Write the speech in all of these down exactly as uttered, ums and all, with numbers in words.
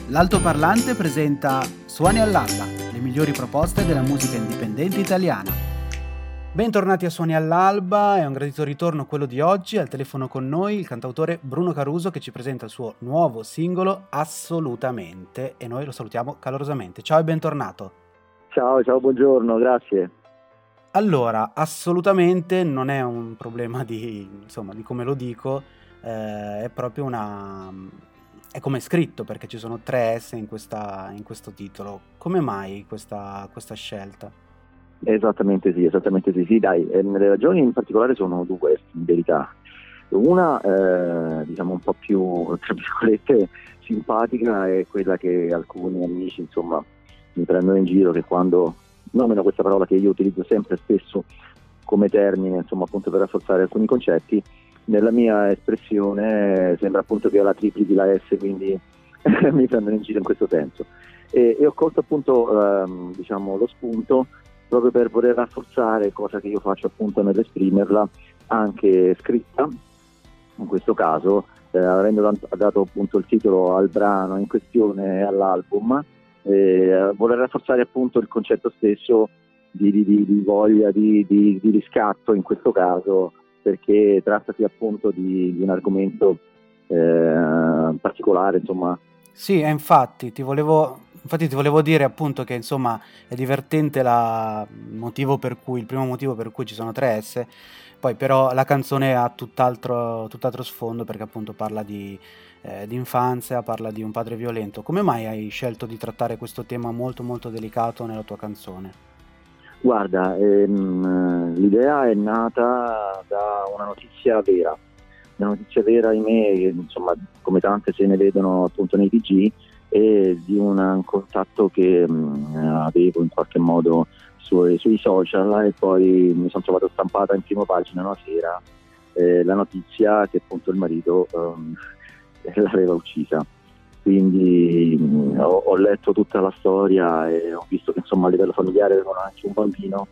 L'Altoparlante presenta Suoni all'Alba, le migliori proposte della musica indipendente italiana. Bentornati a Suoni all'Alba, è un gradito ritorno quello di oggi. Al telefono con noi il cantautore Bruno Caruso che ci presenta il suo nuovo singolo Assolutamente e noi lo salutiamo calorosamente. Ciao e bentornato. Ciao, ciao, buongiorno, grazie. Allora, assolutamente non è un problema di, insomma, di come lo dico, eh, è proprio una... è come è scritto, perché ci sono tre S in, questa, in questo titolo. Come mai questa, questa scelta? Esattamente sì, esattamente sì, sì, dai, eh, le ragioni in particolare sono due, in verità. Una, eh, diciamo un po' più, tra virgolette, simpatica è quella che alcuni amici, insomma, mi prendono in giro, che quando nomino questa parola che io utilizzo sempre spesso come termine, insomma, appunto per rafforzare alcuni concetti, nella mia espressione sembra appunto che io la triplichi la S, quindi mi prendono in giro in questo senso. E, e ho colto appunto ehm, diciamo lo spunto proprio per voler rafforzare, cosa che io faccio appunto nell'esprimerla anche scritta, in questo caso eh, avendo dato appunto il titolo al brano in questione e all'album, eh, voler rafforzare appunto il concetto stesso di, di, di, di voglia di, di, di riscatto in questo caso, perché trattasi appunto di, di un argomento eh, particolare, insomma. Sì, e infatti ti volevo infatti ti volevo dire appunto che insomma è divertente la il motivo per cui il primo motivo per cui ci sono tre S, poi però la canzone ha tutt'altro tutt'altro sfondo, perché appunto parla di eh, di infanzia, parla di un padre violento. Come mai hai scelto di trattare questo tema molto molto delicato nella tua canzone? Guarda, ehm, l'idea è nata da una notizia vera, una notizia vera, ahimè, che, insomma, come tante se ne vedono appunto nei T G, e di un, un contatto che mh, avevo in qualche modo sui, sui social, e poi mi sono trovato stampata in prima pagina una sera eh, la notizia che appunto il marito um, l'aveva uccisa. Quindi mh, ho, ho letto tutta la storia e ho visto che insomma a livello familiare avevano anche un bambino,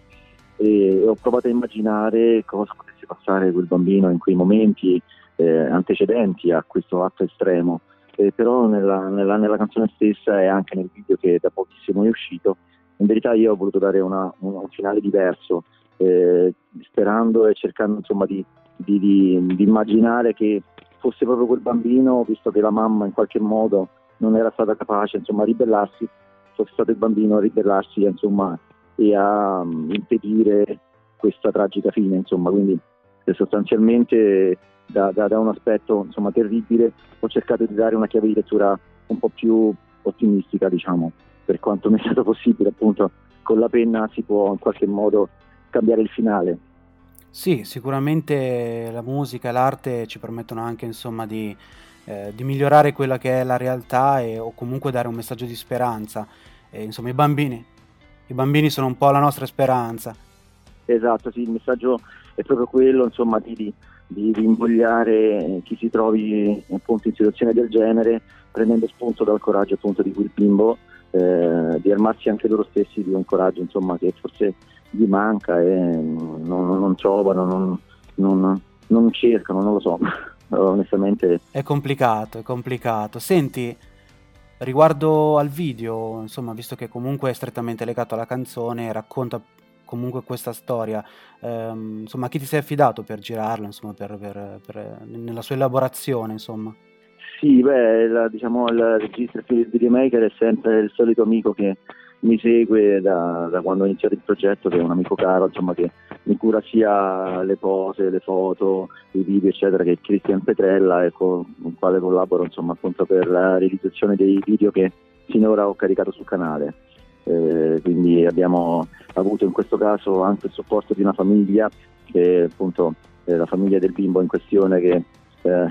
e ho provato a immaginare cosa potesse passare quel bambino in quei momenti eh, antecedenti a questo atto estremo, eh, però nella, nella, nella canzone stessa e anche nel video che da pochissimo è uscito, in verità io ho voluto dare una, un, un finale diverso, eh, sperando e cercando insomma di, di, di, di immaginare che fosse proprio quel bambino, visto che la mamma in qualche modo non era stata capace insomma a ribellarsi, fosse stato il bambino a ribellarsi insomma e a um, impedire questa tragica fine, insomma. Quindi eh, sostanzialmente da, da, da un aspetto insomma terribile ho cercato di dare una chiave di lettura un po' più ottimistica, diciamo, per quanto mi è stato possibile. Appunto con la penna si può in qualche modo cambiare il finale. Sì, sicuramente la musica e l'arte ci permettono anche insomma di, eh, di migliorare quella che è la realtà e, o comunque dare un messaggio di speranza. E, insomma, i bambini, i bambini sono un po' la nostra speranza. Esatto, sì, il messaggio è proprio quello, insomma, di, di, di invogliare chi si trovi appunto in situazione del genere, prendendo spunto dal coraggio appunto di quel bimbo, eh, di armarsi anche loro stessi di un coraggio insomma che forse gli manca e non, non, non trovano, non, non, non cercano, non lo so, onestamente. È complicato, è complicato. Senti, riguardo al video, insomma, visto che comunque è strettamente legato alla canzone, racconta comunque questa storia, ehm, insomma, a chi ti sei affidato per girarlo, insomma, per, per, per, nella sua elaborazione, insomma? Sì, beh, la, diciamo il regista, il videomaker è sempre il solito amico che mi segue da, da quando ho iniziato il progetto, che è un amico caro, insomma, che mi cura sia le pose, le foto, i video, eccetera, che è Cristian Petrella, e con il quale collaboro insomma appunto per la realizzazione dei video che finora ho caricato sul canale. Eh, quindi abbiamo avuto in questo caso anche il supporto di una famiglia, che appunto è la famiglia del bimbo in questione, che eh,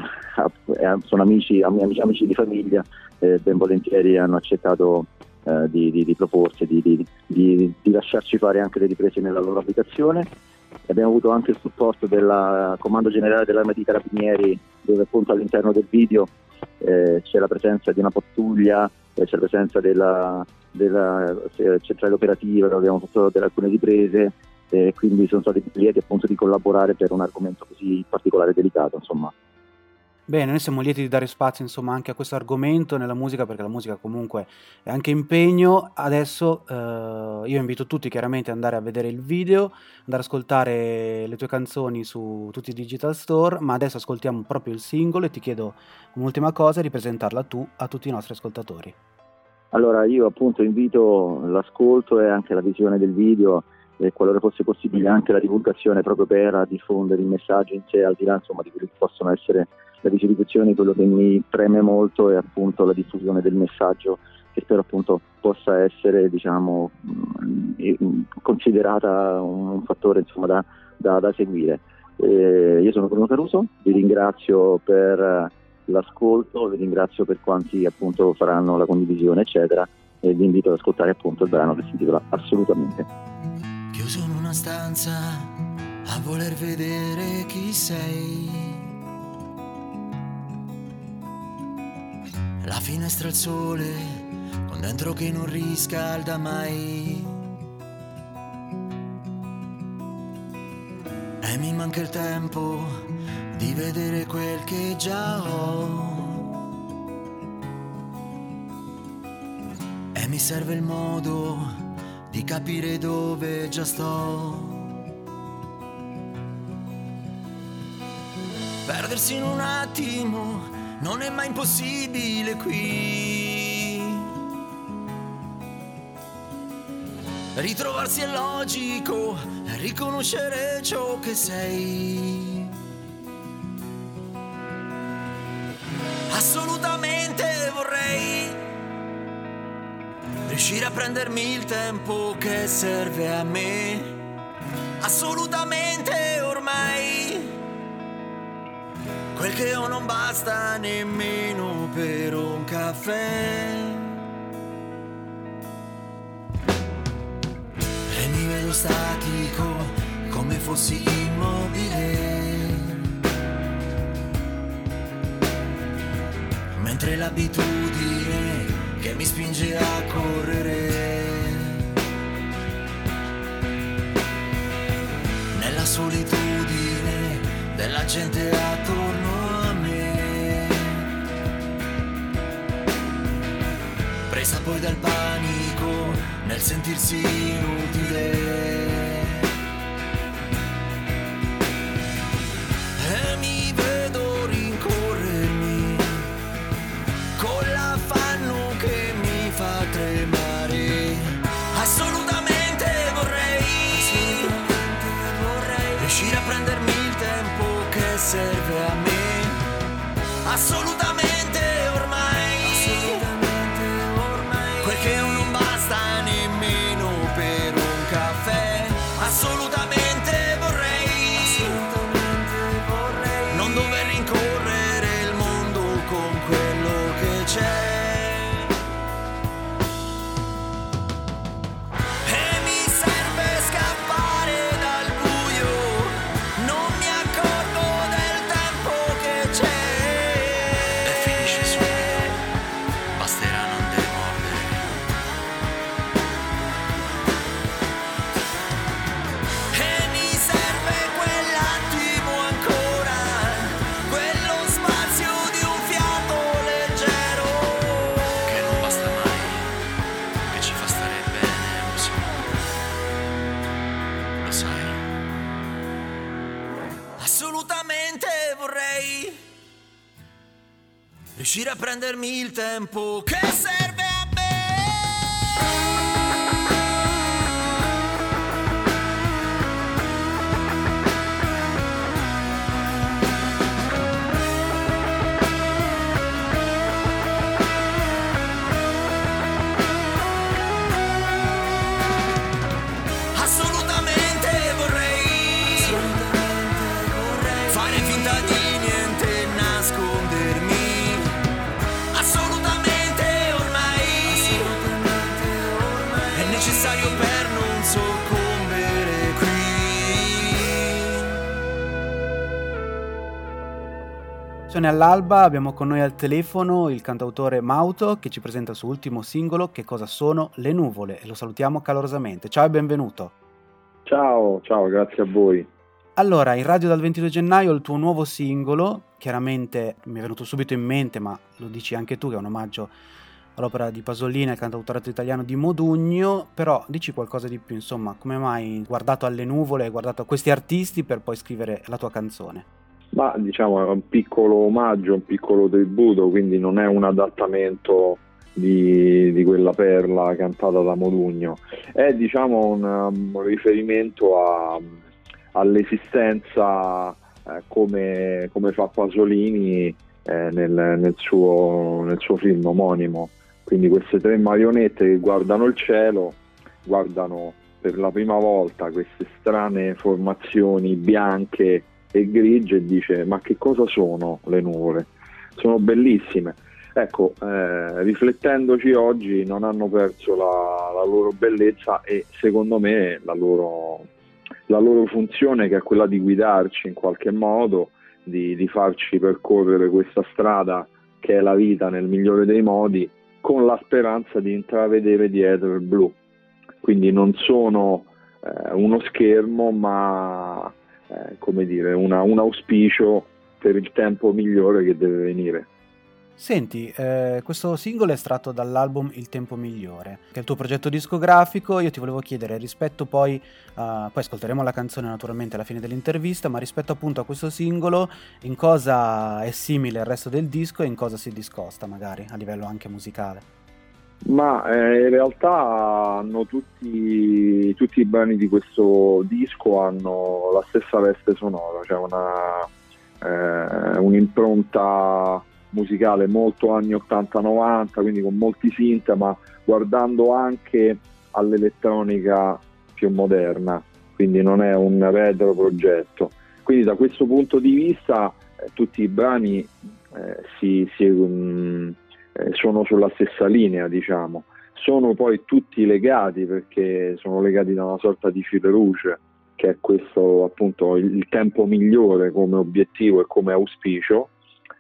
sono amici, amici, amici di famiglia, eh, ben volentieri hanno accettato eh, di, di, di proporsi, di, di, di, di lasciarci fare anche le riprese nella loro abitazione. Abbiamo avuto anche il supporto del Comando Generale dell'Arma dei Carabinieri, dove appunto all'interno del video eh, c'è la presenza di una pattuglia, eh, c'è la presenza della, della eh, centrale operativa, dove abbiamo fatto delle, alcune riprese, e quindi sono stati lieti appunto di collaborare per un argomento così particolare e delicato, insomma. Bene, noi siamo lieti di dare spazio insomma anche a questo argomento nella musica, perché la musica comunque è anche impegno. Adesso eh, io invito tutti chiaramente ad andare a vedere il video, andare ad ascoltare le tue canzoni su tutti i digital store, ma adesso ascoltiamo proprio il singolo e ti chiedo un'ultima cosa di presentarla tu a tutti i nostri ascoltatori. Allora io appunto invito l'ascolto e anche la visione del video e qualora fosse possibile anche la divulgazione, proprio per diffondere il messaggio in sé, al di là insomma di quelli che possono essere le visualizzazioni. Quello che mi preme molto è appunto la diffusione del messaggio, che spero appunto possa essere diciamo considerata un fattore insomma da, da, da seguire. Eh, io sono Bruno Caruso, vi ringrazio per l'ascolto, vi ringrazio per quanti appunto faranno la condivisione eccetera, e vi invito ad ascoltare appunto il brano che si intitola Assolutamente. Chiuso in una stanza a voler vedere chi sei, la finestra al sole con dentro che non riscalda mai, e mi manca il tempo di vedere quel che già ho, e mi serve il modo di capire dove già sto. Perdersi in un attimo non è mai impossibile qui. Ritrovarsi è logico, riconoscere ciò che sei. Assolutamente vorrei riuscire a prendermi il tempo che serve a me. Assolutamente ormai quel che ho non basta nemmeno per un caffè, e mi vedo statico come fossi immobile, mentre l'abitudine che mi spinge a correre nella solitudine della gente attorno a me, presa poi dal panico nel sentirsi inutile, e mi vedo rincorrermi con l'affanno che mi fa tremare. Assolutamente vorrei, assolutamente vorrei riuscire a prendermi il tempo che serve a me. Assolutamente ormai, assolutamente ormai quel che ho non basta nemmeno per un caffè. Assolutamente vorrei, assolutamente vorrei non dover rincorrere il mondo con quello che c'è. Riuscire a prendermi il tempo che serve a me. Assolutamente vorrei, assolutamente vorrei fare finta di niente, nascondermi. Necessario per non soccombere qui. Sono all'alba, abbiamo con noi al telefono il cantautore Mauto che ci presenta il suo ultimo singolo, Che cosa sono le nuvole, e lo salutiamo calorosamente. Ciao e benvenuto. Ciao, ciao, grazie a voi. Allora, in radio dal ventidue gennaio il tuo nuovo singolo, chiaramente mi è venuto subito in mente, ma lo dici anche tu, che è un omaggio all'opera di Pasolini, il cantautorato italiano di Modugno, però dici qualcosa di più, insomma, come mai hai guardato alle nuvole, hai guardato a questi artisti per poi scrivere la tua canzone? Ma diciamo è un piccolo omaggio, un piccolo tributo, quindi non è un adattamento di, di quella perla cantata da Modugno, è diciamo un, un riferimento a all'esistenza eh, come, come fa Pasolini eh, nel, nel, suo, nel suo film omonimo. Quindi queste tre marionette che guardano il cielo, guardano per la prima volta queste strane formazioni bianche e grigie e dice: ma che cosa sono le nuvole? Sono bellissime. Ecco, eh, riflettendoci oggi non hanno perso la, la loro bellezza e secondo me la loro la loro funzione, che è quella di guidarci in qualche modo, di, di farci percorrere questa strada che è la vita nel migliore dei modi, con la speranza di intravedere dietro il blu. Quindi non sono eh, uno schermo, ma eh, come dire, una, un auspicio per il tempo migliore che deve venire. Senti, eh, questo singolo è estratto dall'album Il Tempo Migliore, che è il tuo progetto discografico. Io ti volevo chiedere, rispetto poi, uh, poi ascolteremo la canzone naturalmente alla fine dell'intervista, ma rispetto appunto a questo singolo, in cosa è simile al resto del disco e in cosa si discosta magari, a livello anche musicale? Ma eh, in realtà hanno tutti, tutti i brani di questo disco hanno la stessa veste sonora, cioè una, eh, un'impronta musicale molto anni ottanta novanta, quindi con molti synth, ma guardando anche all'elettronica più moderna, quindi non è un retro progetto. Quindi da questo punto di vista eh, tutti i brani eh, si, si, um, eh, sono sulla stessa linea, diciamo. Sono poi tutti legati, perché sono legati da una sorta di fil rouge, che è questo appunto il, il tempo migliore come obiettivo e come auspicio.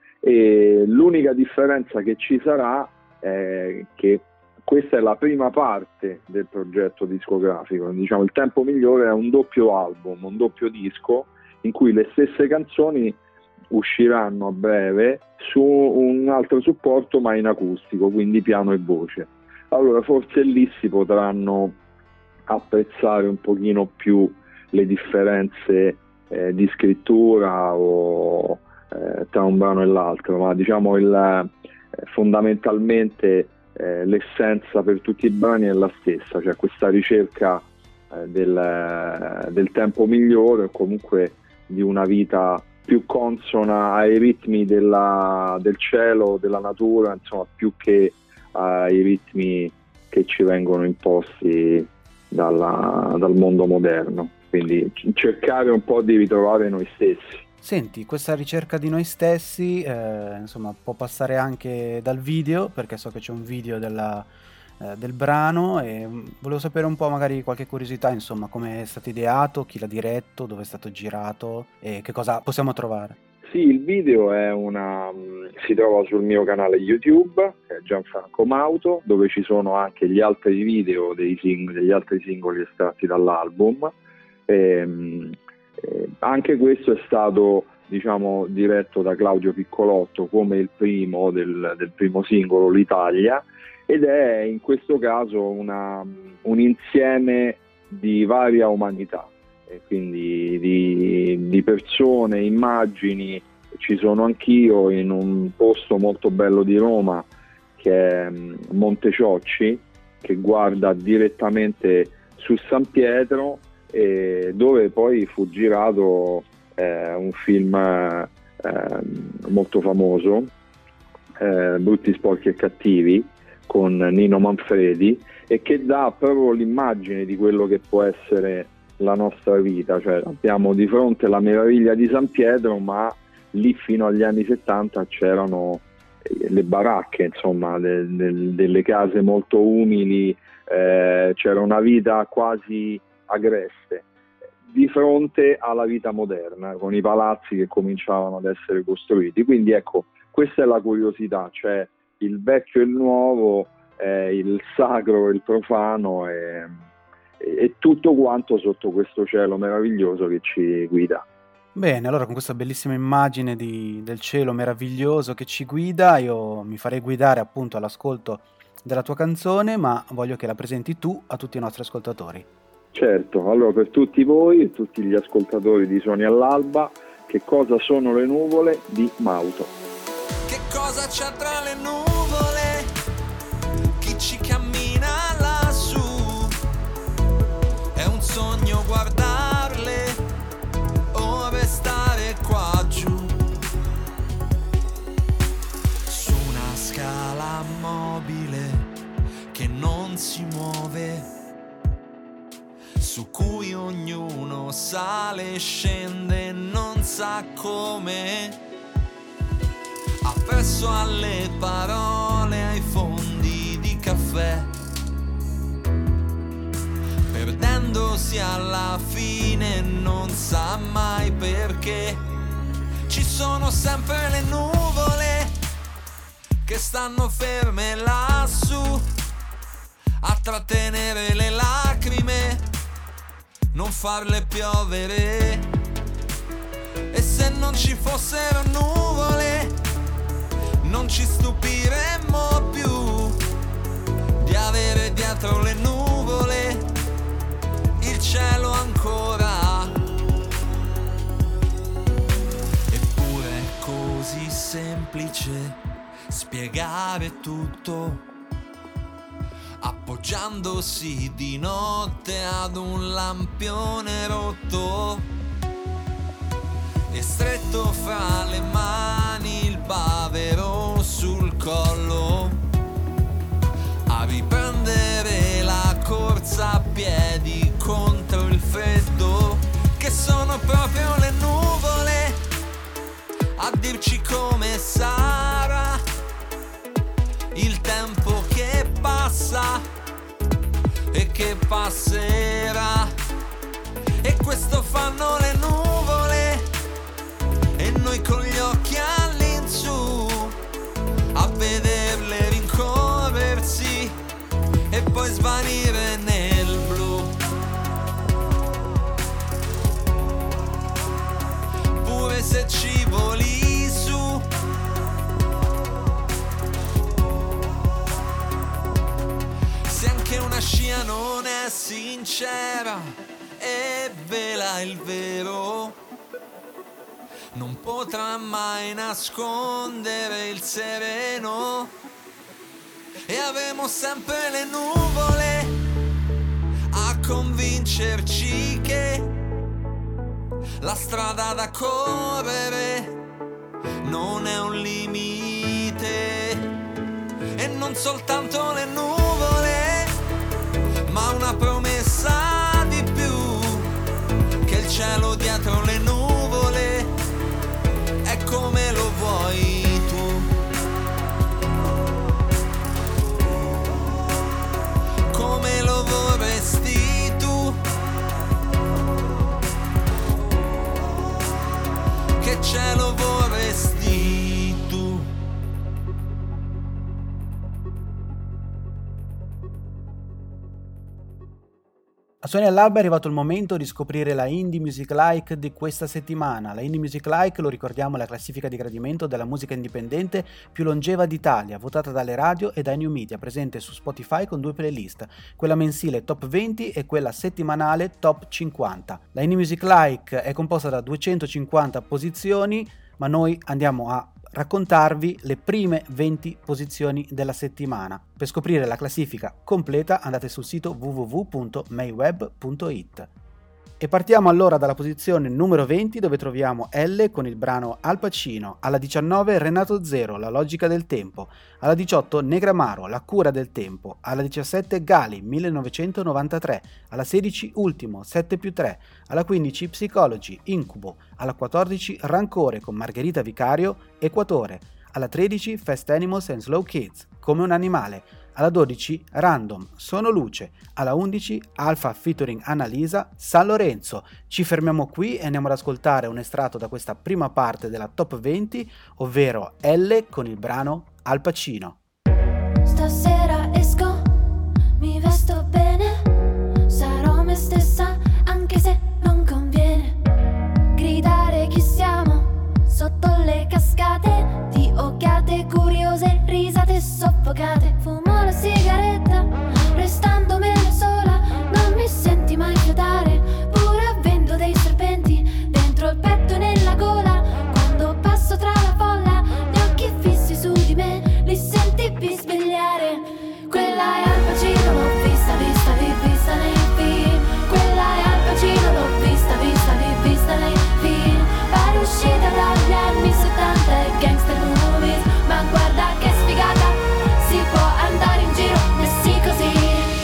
E l'unica differenza che ci sarà è che questa è la prima parte del progetto discografico. Diciamo, il tempo migliore è un doppio album, un doppio disco in cui le stesse canzoni usciranno a breve su un altro supporto, ma in acustico, quindi piano e voce. Allora forse lì si potranno apprezzare un pochino più le differenze eh, di scrittura o Eh, tra un brano e l'altro, ma diciamo il, eh, fondamentalmente eh, l'essenza per tutti i brani è la stessa, cioè questa ricerca eh, del, eh, del tempo migliore o comunque di una vita più consona ai ritmi della, del cielo, della natura, insomma, più che ai ritmi che ci vengono imposti dalla, dal mondo moderno. Quindi cercare un po' di ritrovare noi stessi. Senti, questa ricerca di noi stessi, eh, insomma, può passare anche dal video, perché so che c'è un video della, eh, del brano e volevo sapere un po', magari qualche curiosità, insomma, come è stato ideato, chi l'ha diretto, dove è stato girato e che cosa possiamo trovare. Sì, il video è una si trova sul mio canale YouTube, che è Gianfranco Mauto, dove ci sono anche gli altri video dei sing- degli altri singoli estratti dall'album. E, Eh, anche questo è stato, diciamo, diretto da Claudio Piccolotto come il primo del, del primo singolo, L'Italia, ed è in questo caso una, un insieme di varia umanità, e quindi di, di persone, immagini. Ci sono anch'io in un posto molto bello di Roma che è Monte Ciocci, che guarda direttamente su San Pietro, e dove poi fu girato eh, un film eh, molto famoso, eh, Brutti, sporchi e cattivi, con Nino Manfredi, e che dà proprio l'immagine di quello che può essere la nostra vita. Cioè abbiamo di fronte la meraviglia di San Pietro, ma lì fino agli anni settanta c'erano le baracche, insomma, de, de, delle case molto umili, eh, c'era una vita quasi agreste di fronte alla vita moderna, con i palazzi che cominciavano ad essere costruiti. Quindi ecco, questa è la curiosità, cioè il vecchio e il nuovo, eh, il sacro e il profano, e, e tutto quanto sotto questo cielo meraviglioso che ci guida. Bene, allora con questa bellissima immagine di, del cielo meraviglioso che ci guida, io mi farei guidare appunto all'ascolto della tua canzone, ma voglio che la presenti tu a tutti i nostri ascoltatori. Certo, allora per tutti voi e tutti gli ascoltatori di Suoni all'Alba, Che cosa sono le nuvole di Mauto. Che cosa c'è tra le nuvole? Chi ci cammina lassù? È un sogno guardarle o restare qua giù? Su una scala mobile che non si muove, su cui ognuno sale e scende, non sa come, appresso alle parole, ai fondi di caffè, perdendosi alla fine, non sa mai perché. Ci sono sempre le nuvole che stanno ferme lassù a trattenere le lacrime, non farle piovere. E se non ci fossero nuvole, non ci stupiremmo più di avere dietro le nuvole il cielo ancora. Eppure è così semplice spiegare tutto, appoggiandosi di notte ad un lampione rotto e stretto fra le mani il bavero sul collo, a riprendere la corsa a piedi contro il freddo, che sono proprio le nuvole a dirci come sarà il tempo che passa e che passerà. E questo fanno le nuvole e noi con gli occhi all'insù a vederle rincorrersi e poi svanire nel blu. Pure se ci voli su, se anche una scia non è sincera e vela il vero, non potrà mai nascondere il sereno. E avremo sempre le nuvole a convincerci che la strada da correre non è un limite. E non soltanto le nuvole, ma una promessa di più, che il cielo dietro le nuvole è come lo vuoi tu, come lo vorresti tu, che cielo vorresti tu. A Suoni all'Alba è arrivato il momento di scoprire la Indie Music Like di questa settimana. La Indie Music Like, lo ricordiamo, è la classifica di gradimento della musica indipendente più longeva d'Italia, votata dalle radio e dai new media, presente su Spotify con due playlist, quella mensile Top venti e quella settimanale Top cinquanta. La Indie Music Like è composta da duecentocinquanta posizioni, ma noi andiamo a raccontarvi le prime venti posizioni della settimana. Per scoprire la classifica completa andate sul sito w w w punto mayweb punto it. E partiamo allora dalla posizione numero venti, dove troviamo Elle con il brano Al Pacino. Alla diciannove Renato Zero, La logica del tempo. Alla diciotto Negramaro, La cura del tempo. Alla diciassette Gali, millenovecentonovantatré. Alla sedici Ultimo, sette più tre. Alla quindici Psychology, Incubo. Alla quattordici Rancore con Margherita Vicario, Equatore. Alla tredici Fast Animals and Slow Kids, Come un animale. Alla dodici Random, Sono luce. Alla undici Alfa featuring Annalisa, San Lorenzo. Ci fermiamo qui e andiamo ad ascoltare un estratto da questa prima parte della Top venti, ovvero Elle con il brano Al Pacino. Stasera esco, mi vesto bene, sarò Quella è Al Pacino, l'ho vista, vista, vi- vista nei film. Quella è Al Pacino, l'ho vista, vista, vi- vista nei film. Pare uscita dagli anni settanta e gangster movies. Ma guarda che sfigata, si può andare in giro messi così.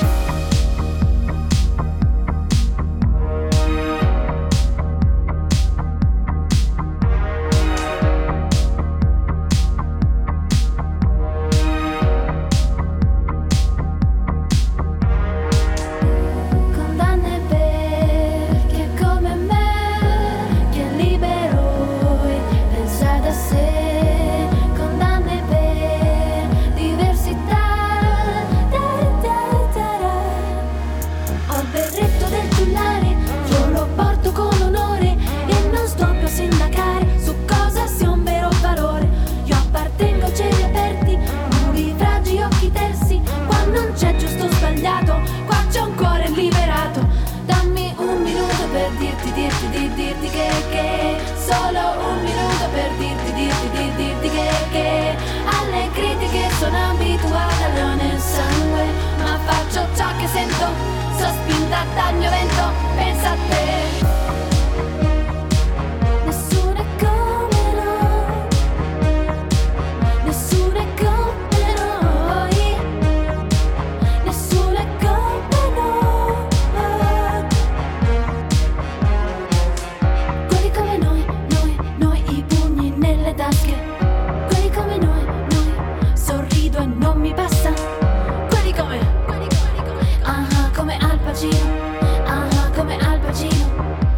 Condanne per chi è come me, che è libero e pensa da sé. Condanne per diversità. Da, da, da, da. Ho il berretto del giullare, io lo porto con onore e non sto più a sindacare su cosa sia un vero valore. Io appartengo a cieli aperti, muri fragi, occhi tersi. Qua non c'è giusto o sbagliato, qua c'è un cuore liberato. Dammi un minuto per dirti, dirti, dirti, dirti che, che solo un minuto per dirti, dirti, dirti, dirti che, che alle critiche sono abituata, le ho nel sangue, ma faccio ciò che sento, sospinta dal mio vento, pensa a te. Nessuno è come noi, nessuno è come noi, nessuno è come noi. Quelli come noi, noi, noi, i pugni nelle tasche. Quelli come noi, noi, sorrido e non mi passa. Quelli come, quelli come, come, ah, come Al Pacino, ah, come Al Pacino.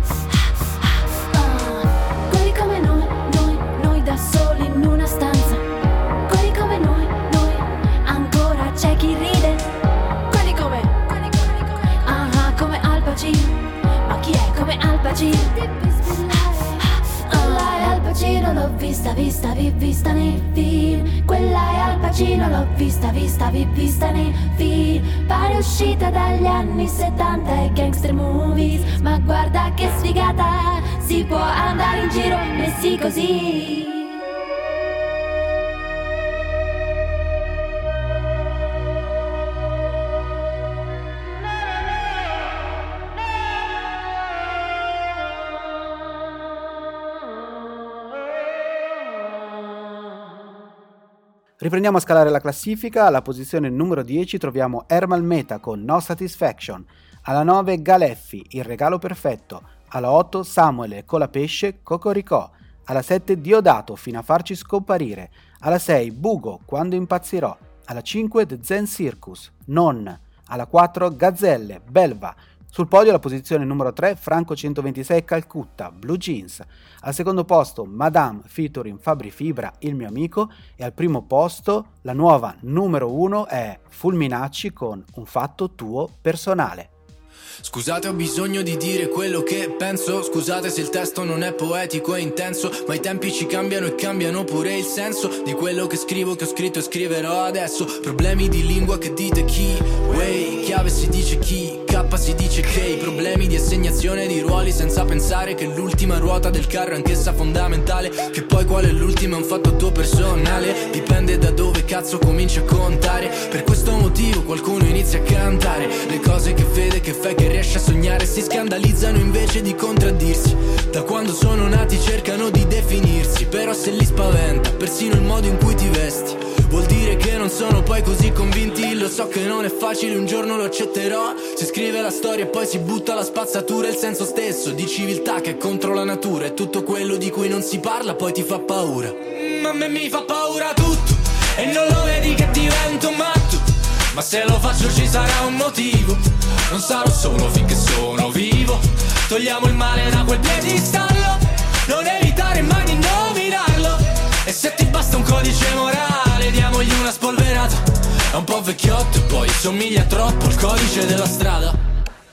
Ah, quelli come noi, noi, noi da soli in una stanza. Quelli come noi, noi, ancora c'è chi ride. Quelli come, quelli come, come, ah, come Al Pacino. Ma chi è come Al Pacino? Quella è Al Pacino, l'ho vista, vista, vi- vista nei film. Quella è Al Pacino, l'ho vista, vista, vi- vista nei film. Pare uscita dagli anni settanta e gangster movies. Ma guarda che sfigata, si può andare in giro messi così. Riprendiamo a scalare la classifica. Alla posizione numero dieci troviamo Ermal Meta con No Satisfaction. Alla nove Galeffi, Il regalo perfetto. Alla otto Samuele, Colapesce, Cocoricò. Alla sette Diodato, Fino a farci scomparire. Alla sei Bugo, Quando impazzirò. Alla cinque The Zen Circus, Non. Alla quattro Gazzelle, Belva. Sul podio la posizione numero tre Franco centoventisei Calcutta, Blue Jeans. Al secondo posto Madame featuring Fabri Fibra, Il mio amico. E al primo posto la nuova numero uno è Fulminacci con Un fatto tuo personale. Scusate, ho bisogno di dire quello che penso. Scusate se il testo non è poetico e intenso, ma i tempi ci cambiano e cambiano pure il senso di quello che scrivo, che ho scritto e scriverò adesso. Problemi di lingua che dite chi, way, chiave si dice chi, K si dice che. Problemi di assegnazione di ruoli senza pensare che l'ultima ruota del carro è anch'essa fondamentale. Che poi qual è l'ultimo è un fatto tuo personale, dipende da dove cazzo cominci a contare. Per questo motivo qualcuno inizia a cantare le cose che vede, che fai, che riesce a sognare. Si scandalizzano invece di contraddirsi. Da quando sono nati cercano di definirsi, però se li spaventa persino il modo in cui ti vesti, vuol dire che non sono poi così convinti. Lo so che non è facile, un giorno lo accetterò. Si scrive la storia e poi si butta la spazzatura. Il senso stesso di civiltà che è contro la natura. E tutto quello di cui non si parla poi ti fa paura. Ma a me mi fa paura tutto e non lo vedi che divento matto. Ma se lo faccio ci sarà un motivo. Non sarò solo finché sono vivo. Togliamo il male da quel piedistallo, non evitare mai di nominarlo. E se ti basta un codice morale, diamogli una spolverata. È un po' vecchiotto e poi somiglia troppo al codice della strada.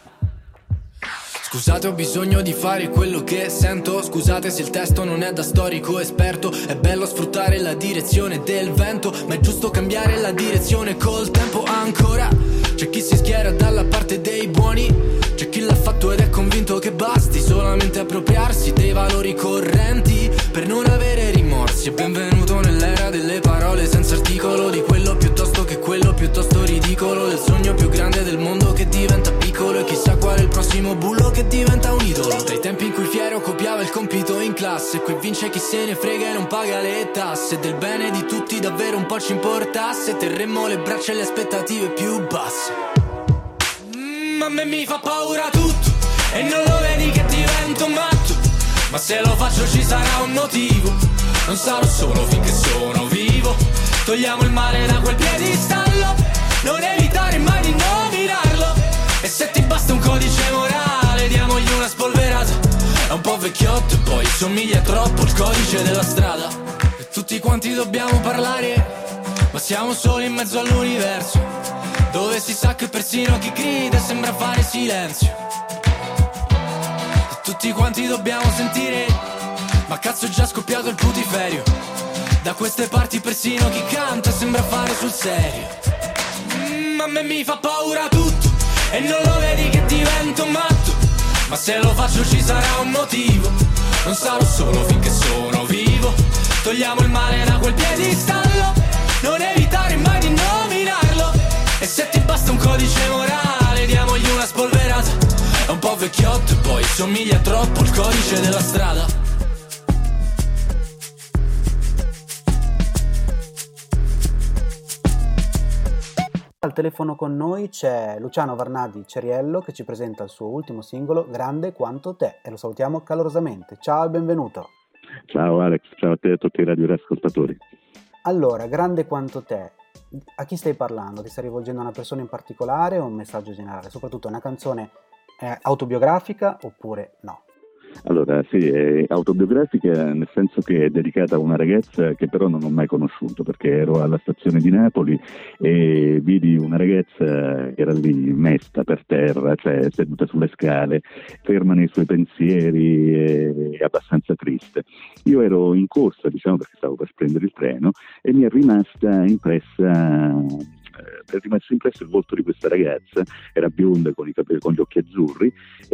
Scusate, ho bisogno di fare quello che sento. Scusate se il testo non è da storico esperto. È bello sfruttare la direzione del vento, ma è giusto cambiare la direzione col tempo ancora. C'è chi si schiera dalla parte dei buoni, c'è chi l'ha fatto ed è convinto che basti solamente appropriarsi dei valori correnti per non avere rimorsi. E benvenuto nell'era delle parole senza articolo, di quello piuttosto che quello più piuttosto ridicolo del sogno più grande del mondo che diventa piccolo, e chissà qual è il prossimo bullo che diventa un idolo. Dai tempi in cui Fiero copiava il compito in classe, qui vince chi se ne frega e non paga le tasse. Del bene di tutti davvero un po' ci importasse, terremmo le braccia e le aspettative più basse. Mm, a me mi fa paura tutto e non lo vedi che divento matto, ma se lo faccio ci sarà un motivo, non sarò solo finché sono vivo. Togliamo il male da quel piedistallo, non evitare mai di nominarlo, e se ti basta un codice morale diamogli una spolverata. È un po' vecchiotto e poi somiglia troppo al codice della strada. E tutti quanti dobbiamo parlare, ma siamo soli in mezzo all'universo, dove si sa che persino chi grida sembra fare silenzio. E tutti quanti dobbiamo sentire, ma cazzo è già scoppiato il putiferio, da queste parti persino chi canta sembra fare sul serio. Mm, a me mi fa paura tutto e non lo vedi che divento matto, ma se lo faccio ci sarà un motivo, non sarò solo finché sono vivo. Togliamo il male da quel piedistallo, non evitare mai di nominarlo, e se ti basta un codice morale diamogli una spolverata. È un po' vecchiotto e poi somiglia troppo al codice della strada. Al telefono con noi c'è Luciano Varnadi Ceriello, che ci presenta il suo ultimo singolo Grande quanto te, e lo salutiamo calorosamente. Ciao e benvenuto. Ciao Alex, ciao a te e a tutti i radioascoltatori. Allora, Grande quanto te, a chi stai parlando? Ti stai rivolgendo a una persona in particolare o un messaggio generale? Soprattutto, è una canzone eh, autobiografica oppure no? Allora, sì, è autobiografica nel senso che è dedicata a una ragazza che però non ho mai conosciuto, perché ero alla stazione di Napoli e vidi una ragazza che era lì mesta per terra, cioè seduta sulle scale, ferma nei suoi pensieri e abbastanza triste. Io ero in corsa, diciamo, perché stavo per prendere il treno, e mi è rimasta impressa è rimasto impresso il volto di questa ragazza, era bionda con i capelli, con gli occhi azzurri,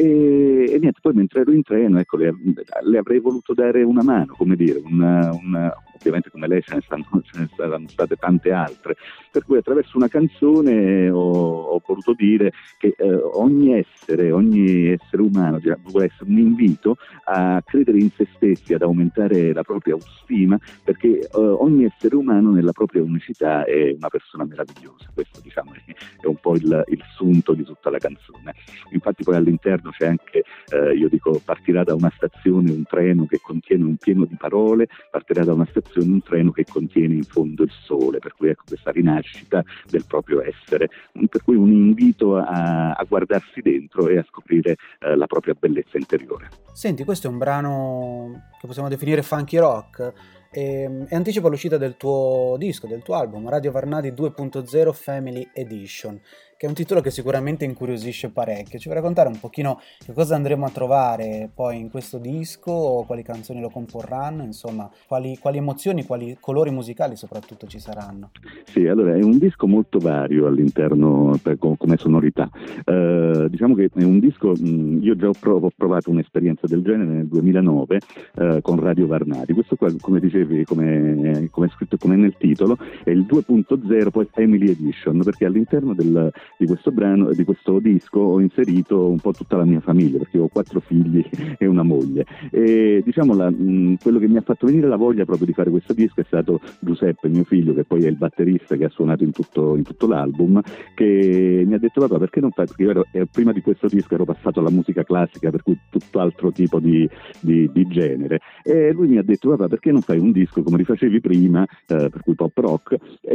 e, e niente, poi mentre ero in treno, ecco, le, le avrei voluto dare una mano, come dire, una, una, ovviamente come lei ce ne, stanno, ce ne saranno state tante altre, per cui attraverso una canzone ho, ho voluto dire che eh, ogni essere, ogni essere umano vuole essere un invito a credere in se stessi, ad aumentare la propria autostima, perché eh, ogni essere umano nella propria unicità è una persona meravigliosa. Questo, diciamo, è un po' il, il sunto di tutta la canzone. Infatti poi all'interno c'è anche, eh, io dico, partirà da una stazione un treno che contiene un pieno di parole, partirà da una stazione un treno che contiene in fondo il sole, per cui ecco questa rinascita del proprio essere, per cui un invito a, a guardarsi dentro e a scoprire eh, la propria bellezza interiore. Senti, questo è un brano che possiamo definire funky rock, e, e anticipa l'uscita del tuo disco, del tuo album Radio Varnadi due punto zero Family Edition, che è un titolo che sicuramente incuriosisce parecchio. Ci vuoi raccontare un pochino che cosa andremo a trovare poi in questo disco, o quali canzoni lo comporranno, insomma, quali, quali emozioni, quali colori musicali soprattutto ci saranno? Sì, allora è un disco molto vario all'interno per, come sonorità. Uh, diciamo che è un disco, mh, io già ho, prov- ho provato un'esperienza del genere nel duemilanove uh, con Radio Varnadi. Questo qua, come dicevi, come, come è scritto, come nel titolo, è il due punto zero poi Family Edition, perché all'interno del di questo brano, di questo disco, ho inserito un po' tutta la mia famiglia, perché ho quattro figli e una moglie, e diciamo la, mh, quello che mi ha fatto venire la voglia proprio di fare questo disco è stato Giuseppe, mio figlio, che poi è il batterista che ha suonato in tutto, in tutto l'album, che mi ha detto: papà, perché non fai, perché io ero, eh, prima di questo disco ero passato alla musica classica, per cui tutto altro tipo di, di, di genere, e lui mi ha detto: papà, perché non fai un disco come li facevi prima, eh, per cui pop rock,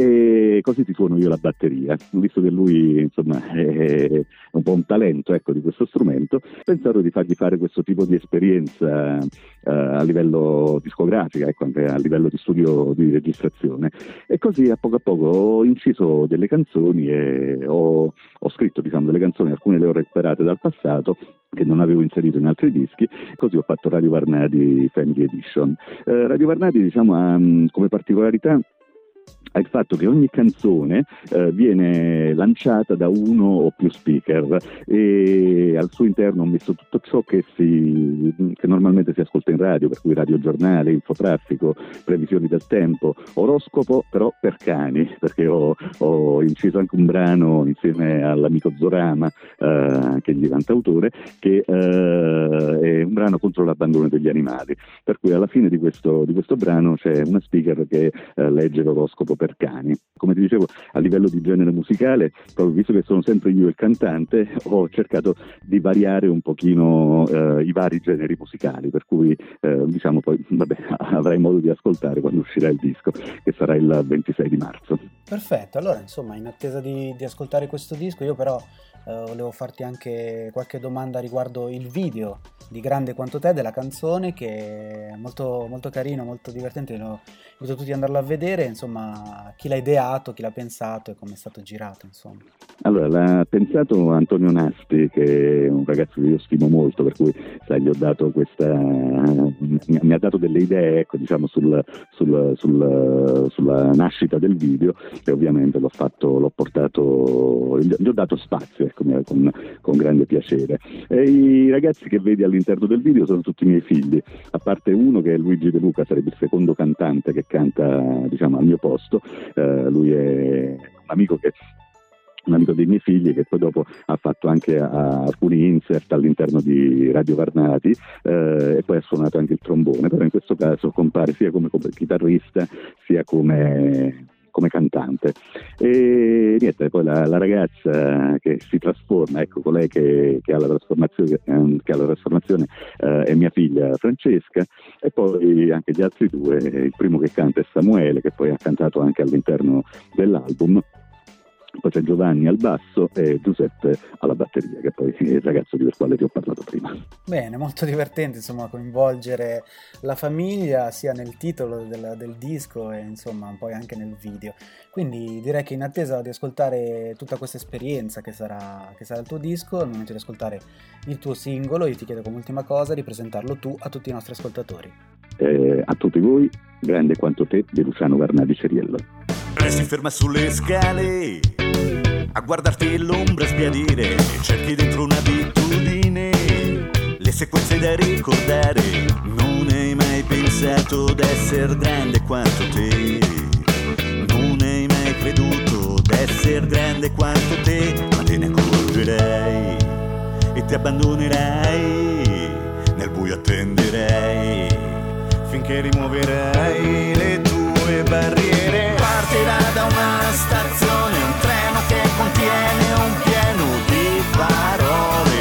e così ti suono io la batteria. Visto che lui insomma è un po' un talento, ecco, di questo strumento, ho pensato di fargli fare questo tipo di esperienza eh, a livello discografica, ecco, anche a livello di studio di registrazione, e così a poco a poco ho inciso delle canzoni e ho, ho scritto, diciamo, delle canzoni, alcune le ho recuperate dal passato che non avevo inserito in altri dischi, così ho fatto Radio Varnadi Family Edition. Eh, Radio Varnadi, diciamo, ha come particolarità al fatto che ogni canzone eh, viene lanciata da uno o più speaker e al suo interno ho messo tutto ciò che, si, che normalmente si ascolta in radio, per cui radiogiornale, infotraffico, previsioni del tempo, oroscopo però per cani, perché ho, ho inciso anche un brano insieme all'amico Zorama, eh, che gli cantautore, che eh, è un brano contro l'abbandono degli animali, per cui alla fine di questo, di questo brano c'è una speaker che eh, legge l'oroscopo per cani. Come ti dicevo, a livello di genere musicale, proprio visto che sono sempre io il cantante, ho cercato di variare un pochino eh, i vari generi musicali, per cui eh, diciamo poi vabbè, avrai modo di ascoltare quando uscirà il disco, che sarà il ventisei di marzo. Perfetto, allora insomma in attesa di, di ascoltare questo disco, io però eh, volevo farti anche qualche domanda riguardo il video di Grande Quanto Te della canzone, che è molto, molto carino, molto divertente, lo invito tutti ad andarlo a vedere, insomma chi l'ha ideato, chi l'ha pensato e come è stato girato, insomma. Allora, l'ha pensato Antonio Nasti, che è un ragazzo che io stimo molto, per cui sai, gli ho dato questa, mi, mi ha dato delle idee, ecco, diciamo, sul, sul, sul, sulla nascita del video, e ovviamente l'ho fatto, l'ho portato, gli ho dato spazio, ecco, con, con grande piacere. E i ragazzi che vedi all'interno del video sono tutti i miei figli, a parte uno che è Luigi De Luca, sarebbe il secondo cantante che canta, diciamo, al mio posto. Eh, lui è un amico che un amico dei miei figli, che poi dopo ha fatto anche a, alcuni insert all'interno di Radio Varnati, eh, e poi ha suonato anche il trombone, però in questo caso compare sia come, come chitarrista sia come, come cantante. E niente, poi la, la ragazza che si trasforma, ecco, colei che, che ha la trasformazione, che ha la trasformazione eh, è mia figlia Francesca, e poi anche gli altri due, il primo che canta è Samuele, che poi ha cantato anche all'interno dell'album. Poi c'è Giovanni al basso e Giuseppe alla batteria, che poi è il ragazzo del quale ti ho parlato prima. Bene, molto divertente insomma coinvolgere la famiglia sia nel titolo del, del disco e insomma poi anche nel video. Quindi direi che in attesa di ascoltare tutta questa esperienza che sarà, che sarà il tuo disco, al momento di ascoltare il tuo singolo, io ti chiedo come ultima cosa di presentarlo tu a tutti i nostri ascoltatori. Eh, a tutti voi, Grande Quanto Te di Luciano Varnati Ceriello. E si ferma sulle scale a guardarti l'ombra sbiadire, cerchi dentro un'abitudine le sequenze da ricordare. Non hai mai pensato d'essere grande quanto te, non hai mai creduto d'essere grande quanto te, ma te ne accorgerai e ti abbandonerai, nel buio attenderai finché rimuoverai le tue barriere. Partirà da una stazione un treno che contiene un pieno di parole,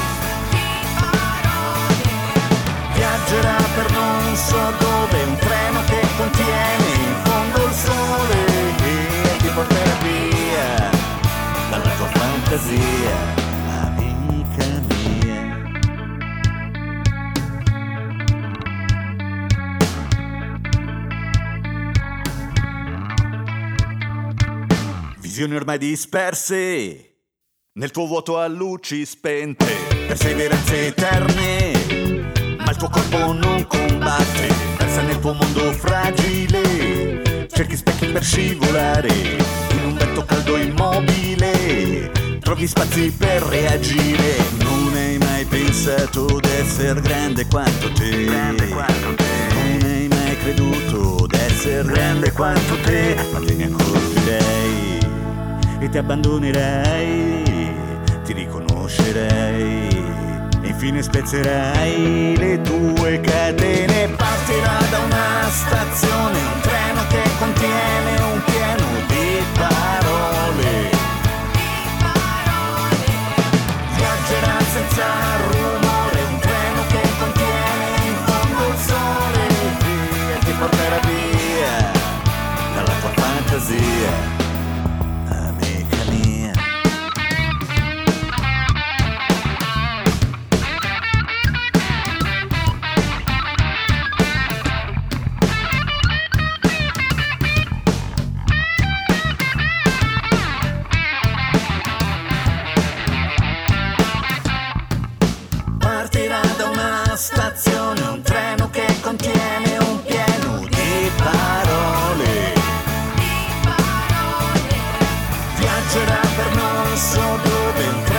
viaggerà per non so dove un treno che contiene in fondo il sole e ti porterà via dalla tua fantasia, amica mia. Visioni ormai disperse nel tuo vuoto a luci spente, perseveranze eterne, ma il tuo corpo non combatte, persa nel tuo mondo fragile, cerchi specchi per scivolare, in un vento caldo immobile, trovi spazi per reagire. Non hai mai pensato d'essere grande quanto te, grande quanto te. Non hai mai creduto d'essere grande quanto te, ma te ne accorgerai e ti abbandonerai, ti riconoscerai e infine spezzerai le tue catene. Partirà da una stazione un treno che contiene un pieno di parole, viaggerà senza rumore un treno che contiene in fondo il sole e ti porterà via dalla tua fantasia. sera per non so dove entrare.